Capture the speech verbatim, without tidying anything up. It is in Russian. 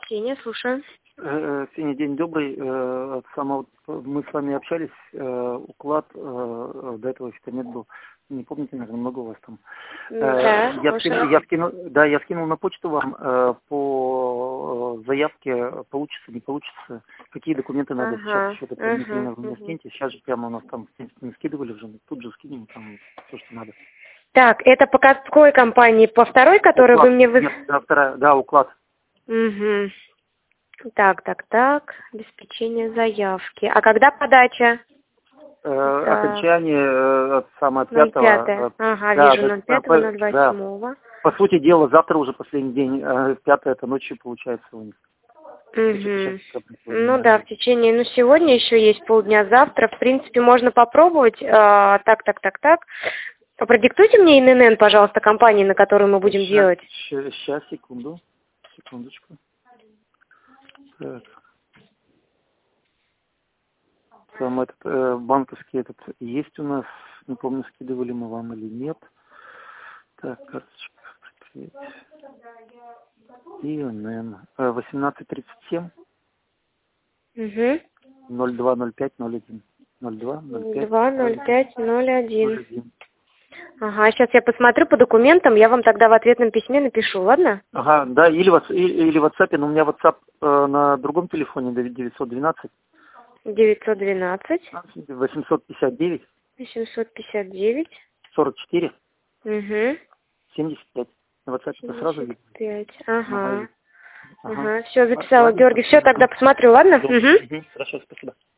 Ксения, слушаю. Э, Ксения, день добрый. Э, Само, мы с вами общались. Э, Уклад э, до этого фитомет был. Не помните, наверное, много у вас там. Э, Да, я, скинул, я, скинул, да, я скинул на почту вам э, по заявке, получится, не получится. Какие документы надо ага, сейчас еще дополнительно ага, мне ага. скиньте. Сейчас же прямо у нас там не скидывали уже, тут же скинем там все, что надо. Так, это по какой компании? По второй, которую Уклад. вы мне... Вы... Нет, да, вторая, да, уклад. Угу. Так, так, так. Обеспечение заявки. А когда подача? Э, Так. окончание э, самое ноль пятого. пятое. Ага, Да, вижу, да, ноль по, пятого, по- ноль да. восьмого. По сути дела, завтра уже последний день, э, пятое это ночью получается у них. Угу. Ну да, в течение, ну сегодня еще есть полдня, завтра, в принципе, можно попробовать. А, так, так, так, так. Продиктуйте мне эн эн эн, пожалуйста, компании, на которую мы будем сейчас, делать. Сейчас, секунду, секундочку. Так. Там этот э, банковский этот есть у нас, не помню, скидывали мы вам или нет. Так, карточка. И эн эн. Э, восемнадцать тридцать семь. Угу. ноль два ноль пять ноль один. ноль два ноль пять два ноль пять ноль один. ноль один. Ага, сейчас я посмотрю по документам, я вам тогда в ответном письме напишу, ладно? Ага, да, или, в, или в WhatsApp, но у меня WhatsApp э, на другом телефоне, девятьсот двенадцать. девятьсот двенадцать. восемьсот пятьдесят девять. восемьсот пятьдесят девять. сорок четыре. Угу. семьдесят пять. На WhatsApp это сразу видно. семьдесят пять. Ага. Ага. Ага, все, записала, Ладно, Георгий. Все, тогда посмотрю, ладно? Угу. Угу. Хорошо, спасибо.